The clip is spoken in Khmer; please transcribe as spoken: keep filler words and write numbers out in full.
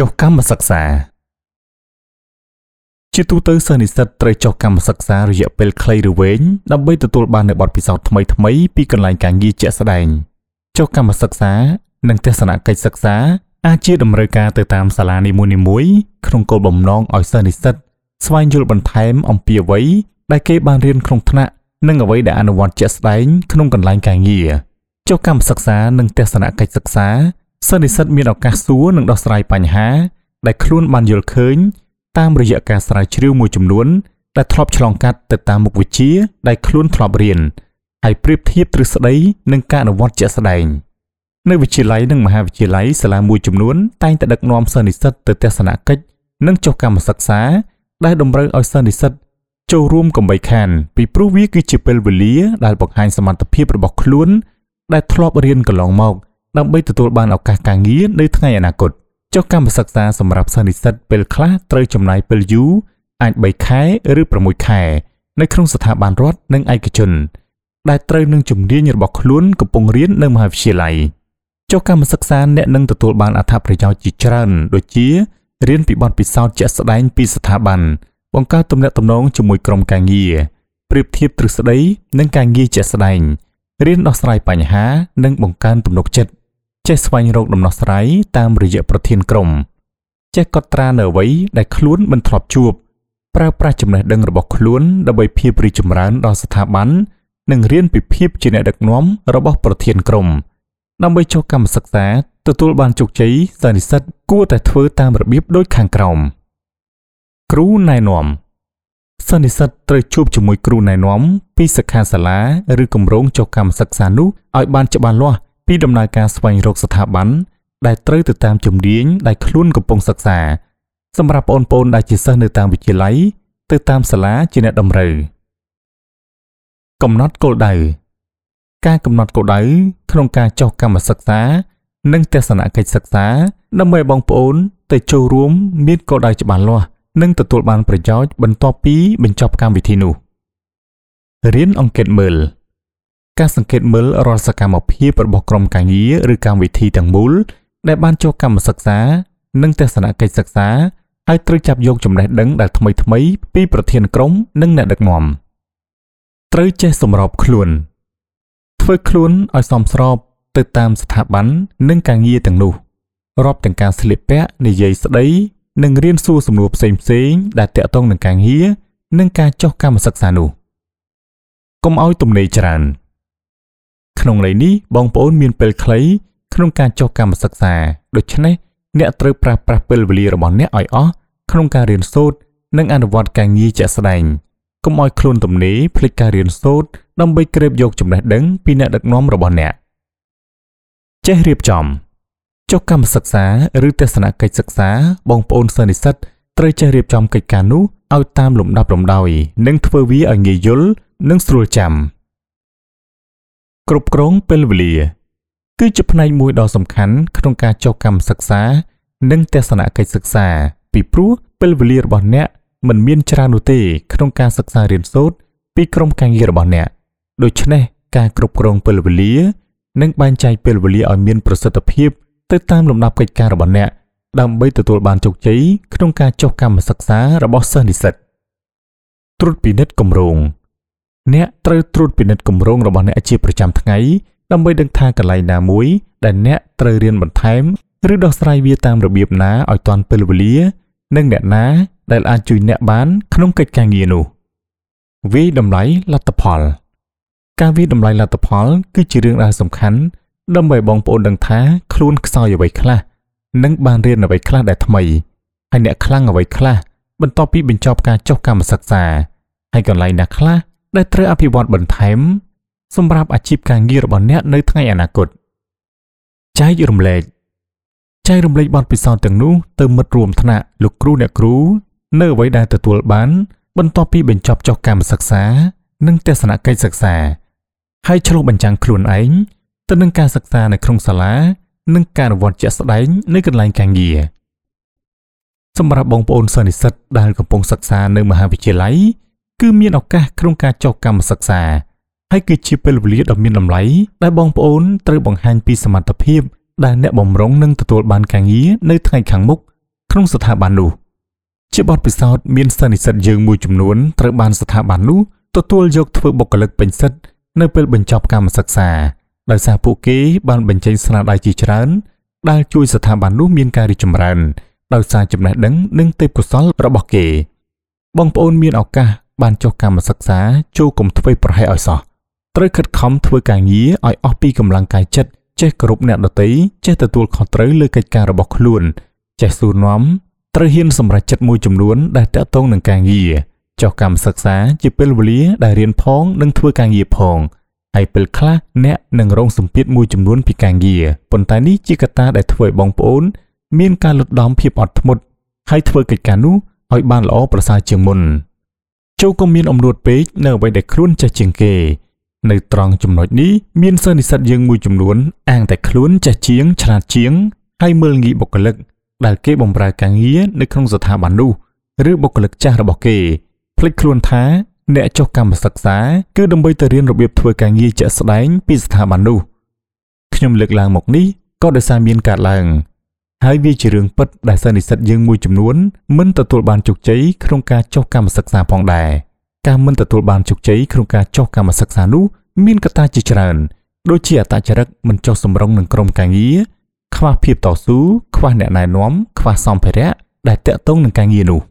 ចុះកម្មសិក្សាជាទូទៅសិស្សនិស្សិតត្រូវចុះកម្មសិក្សារយៈពេលខ្លីឬវែងដើម្បីទទួលបាននូវបទពិសោធន៍ថ្មីៗពីកន្លែងការងារជាក់ស្ដែងចុះកម្មសិក្សានិងទស្សនកិច្ចសិក្សាអាចជាតម្រូវការទៅតាមសាលានីមួយៗក្នុងគោលបំណងឲ្យសិស្សនិស្សិតស្វែងយល់បន្ថែមអំពីអ្វីដែលគេបានរៀនក្នុងថ្នាក់និងអ្វីដែលអនុវត្តជាក់ស្ដែងក្នុងកន្លែងការងារចុះកម្មសិក្សានិងទស្សនកិច្ចសិក្សាសិស្សនិស្សិតមានឱកាសសួរនិងដោះស្រាយបញ្ហាដែលខ្លួនបានយល់ឃើញតាមរយៈការស្រាវជ្រាវមួយចំនួនដែលធ្លាប់ឆ្លងកាត់ទៅតាមមុខវិជ្ជាដែលខ្លួនធ្លាប់រៀនហើយប្រៀបធៀបទ្រឹស្ដីនិងការអនុវត្តជាក់ស្ដែងនៅវិទ្យាល័យនិងមហាវិទ្យាល័យសាលាមួយចំនួនតែងតែដឹកនាំសិស្សនិស្សិតទៅទស្សនកិច្ចនិងចុះកម្មសិក្សាដែលតម្រូវឲ្យសិស្សនិស្សិតចូលរួមកំបីខានពីព្រោះវាគឺជាពេលវេលាដែលបង្ហាញសមត្ថភាពរបស់ខ្លួនដែលធ្លាប់រៀនកន្លងមកដើម្បីទទួលបានឱកាសការងារនៅថ្ងៃអនាគតចុះកម្មសិក្សាសម្រាប់សិស្សនិស្សិតពេលខ្លះត្រូវចំណាយពេលយូរអាចបីខែឬប្រាំមួយខែនៅក្នុងស្ថាប័នរដ្ឋនិងឯកជនដែលត្រូវនឹងជំនាញរបស់ខ្លួនកំពុងរៀននៅមហាវិទ្យាល័យចុះកម្មសិក្សាអ្នកនឹងទទួលបានអត្ថប្រយោជន៍ជាច្រើនដូចជារៀនពីបទពិសោធន៍ជាក់ស្ដែងពីស្ថាប័នបង្កើតទំនាក់ទំនងជាមួយក្រុមការងារប្រៀបធៀបទ្រឹស្ដីនិងការងារជាក់ស្ដែងរៀនដោះស្រាយបញ្ហានិងបង្កើនទំនុកចិត្តចេះស្វែងរកដំណោះស្រាយតាមរយៈប្រធានក្រុមចេះកត់ត្រានៅអ្វីដែលខ្លួនមិនធ្លាប់ជួបប្រើប្រាស់ចំណេះដឹងរបស់ខ្លួនដើម្បីភាពរីកចម្រើនដល់ស្ថាប័ននិងរៀនពីភាពជាអ្នកដឹកនាំរបស់ប្រធានក្រុមដើម្បីចុះកម្មសិក្សាទទួលបានជោគជ័យសិស្សនិស្សិតគួរតែធ្វើតាមរបៀបដូចខាងក្រោមគ្រូណែនាំសិស្សនិស្សិតត្រូវជួបជាមួយគ្រូណែនាំពីសិក្ខាសាលាឬគម្រោងចុះកម្មសិក្សានោះឲ្យបានច្បាស់លាស់ពីដំណើរការស្វែងរកស្ថាប័នដែលត្រូវទៅតាមជំនាញដែលខ្លួនកំពុងសិក្សាសម្រាប់បងប្អូនដែលជាសិស្សនៅតាមវិទ្យាល័យទៅតាមសាលាជាអ្នកតម្រូវកំណត់គោលដៅការកំណត់គោលដៅក្នុងការចុះកម្មសិក្សានិងទស្សនកិច្ចសិក្សាដើម្បីបងប្អូនទៅចូលរួមមានគោលដៅច្បាស់លាស់និងទទួលបានប្រយោជន៍បន្ទាប់ពីបញ្ចប់កម្មវិធីនោះរៀនអង្កេតមើលការសង្កេតមើលរាល់សកម្មភាពរបស់ក្រុមការងារឬកម្មវិធីទាំងមូលដែលបានចុះកម្មសិក្សានិងទស្សនកិច្ចសិក្សាហើយត្រូវចាប់យកចំណេះដឹងដែលថ្មីថ្មីពីប្រធានក្រុមនិងអ្នកដឹកនាំត្រូវចេះសម្របខ្លួនធ្វើខ្លួនឲ្យសមស្របទៅតាមស្ថាប័ននិងការងារទាំងនោះរាប់ទាំងការស្លៀកពាក់និយាយស្ដីនិងរៀនសួរសំណួរផ្សេងផ្សេងដែលទាក់ទងនឹងការងារនិងការចុះកម្មសិក្សានោះកុំឲ្យទំនេរច្រើនក្នុងន័យនេះបងប្អូនមានពេលខ្លីក្នុងការចុះកម្មសិក្សាដូច្នេះអ្នកត្រូវប្រើប្រាស់ពេលវេលារបស់អ្នកឲ្យអស់ក្នុងការរៀនសូត្រនិងអនុវត្តការងារជាក់ស្ដែងកុំឲ្យខ្លួនទំនេរភ្លេចការរៀនសូត្រដើម្បីក្រេបយកចំណេះដឹងពីអ្នកដឹកនាំរបស់អ្នកចេះរៀបចំចុះកម្មសិក្សាឬទស្សនកិច្ចសិក្សាបងប្អូនសិស្សនិស្សិតត្រូវចេះរៀបចំកិច្ចការនោះឲ្យតាមលំដាប់លំដោយនិងធ្វើវាឲ្យងាយយល់និងស្រួលចាំគ្រប់គ្រងពេលវេលាគឺជាផ្នែកមួយដ៏សំខាន់ក្នុងការចុះកម្មសិក្សានិងទស្សនកិច្ចសិក្សាពីព្រោះពេលវេលារបស់អ្នកមិនមានច្រើននោះទេក្នុងការសិក្សារៀនសូត្រពីក្រុមការងាររបស់អ្នកដូច្នេះការគ្រប់គ្រងពេលវេលានិងបែងចែកពេលវេលាឲ្យមានប្រសិទ្ធភាពទៅតាមលំដាប់កិច្ចការរបស់អ្នកដើម្បីទទួលបានជោគជ័យក្នុងការចុះកម្មសិក្សារបស់សិស្សនិស្សិតត្រួតពិនិត្យគម្រោងអ្នកត្រូវត្រួតពិនិត្យគម្រោងរបស់អ្នកជាប្រចាំថ្ងៃដើម្បីដឹងថាកន្លែងណាមួយដែលអ្នកត្រូវរៀនបន្ថែមឬដោះស្រាយវាតាមរបៀបណាឲ្យទាន់ពេលវេលានិងអ្នកណាដែលអាចជួយអ្នកបានក្នុងកិច្ចការងារនោះវាយតម្លៃលទ្ធផលការវាយតម្លៃលទ្ធផលគឺជារឿងដែលសំខាន់ដើម្បីបងប្អូនដឹងថាខ្លួនខ្សោយអ្វីខ្លះនិងបានរៀនអ្វីខ្លះដែលថ្មីហើយអ្នកខ្លាំងអ្វីខ្លះបន្ទាប់ពីបញ្ចប់ការចុះកម្មសិក្សាហើយកន្លែងណាខ្លះដែលត្រូវអភិវឌ្ឍបន្ថែមសម្រាប់អាជីពការងាររបស់អ្នកនៅថ្ងៃអនាគតចែករំលែកចែករំលែកបទពិសោធន៍ទាំងនោះទៅមិត្តរួមថ្នាក់លោកគ្រូអ្នកគ្រូនៅអ្វីដែលទទួលបានបន្ទាប់ពីបញ្ចប់ចុះកម្មសិក្សានិងទស្សនកិច្ចសិក្សាហើយឆ្លុះបញ្ចាំងខ្លួនឯងទៅនឹងការសិក្សានៅក្នុងសាលានិងការអនុវត្តជាក់ស្ដែងនៅកន្លែងការងារសម្រាប់បងប្អូនសិស្សនិស្សិតដែលកំពុងសិក្សានៅមហាវិទ្យាល័យគឺមានឱកាសក្នុងការចុះកម្មសិក្សាហើយគឺជាពេលវេលាដ៏មានតម្លៃដែលបងប្អូនត្រូវបង្ហាញពីសមត្ថភាពដែលអ្នកបំរុងនឹងទទួលបានការងារនៅថ្ងៃខាងមុខក្នុងស្ថាប័ននោះជាបទពិសោធន៍មានសិស្សនិស្សិតយើងមួយចំនួនត្រូវបានស្ថាប័ននោះទទួលយកធ្វើបុគ្គលិកពេញសិទ្ធិនៅពេលបញ្ចប់កម្មសិក្សាដោយសារពួកគេបានបញ្ចេញស្នាដៃជាច្រើនដែលជួយស្ថាប័ននោះមានការរីកចម្រើនដោយសារចំណេះដឹងនិងទេពកោសល្យរបស់គេបងប្អូនមានឱកាសបានចុះកម្មសិក្សាចូលកុំធ្វេសប្រហែសឲ្យសោះត្រូវខិតខំធ្វើការងារឲ្យអស់ពីកម្លាំងកាយចិត្តចេះគោរពអ្នកដទៃចេះទទួលខុសត្រូវលើកិច្ចការរបស់ខ្លួនចេះសួរនាំត្រូវហ៊ានសម្រេចចិត្តមួយចំនួនដែលតាក់ទងនឹងការងារចុះកម្មសិក្សាជាពេលវេលាដែលរៀនផងនិងធ្វើការងារផងហើយពេលខ្លះអ្នកនឹងរងសម្ពាធមួយចំនួនពីការងារប៉ុន្តែនេះជាកត្តាដែលធ្វើឲ្យបងប្អូនមានការលុតដំភាពអត់ធ្មត់ហើយធ្វើកិច្ចការនោះឲ្យបានល្អប្រសើរជាងមុនចូលកុំមានអំនួតពេកនៅអ្វីដែលខ្លួនចេះជាងគេនៅត្រង់ចំណុចនេះមានសិស្សនិស្សិតយើងមួយចំនួនអាងតែខ្លួនចេះជាងឆ្លាតជាងហើយមើលងាយបុគ្គលិកដែលគេបម្រើការងារនៅក្នុងស្ថាប័ននោះឬបុគ្គលិកចាស់របស់គេភ្លេចខ្លួនថាអ្នកចុះកម្មសិក្សាគឺដើម្បីទៅរៀនរបៀបធ្វើការងារជាក់ស្ដែងពីស្ថាប័ននោះខ្ញុំលើកឡើងមកនេះក៏ដោយសារមានកើតឡើងហើយវាជារឿងពិតដែលសិស្សនិស្សិតយើងមួយចំនួនមិនទទួលបានជោគជ័យក្នុងការចុះកម្មសិក្សាផងដែរការមិនទទួលបានជោគជ័យក្នុងការចុះកម្មសិក្សានោះមានកត្តាជាច្រើនដូចជាអត្តចរិតមិនចុះសម្រុងនឹងក្រុមការងារខ្វះភាពតស៊ូខ្វះអ្នកណែនាំខ្វះសម្ភារៈដែលតាក់ទងនឹងការងារនោះ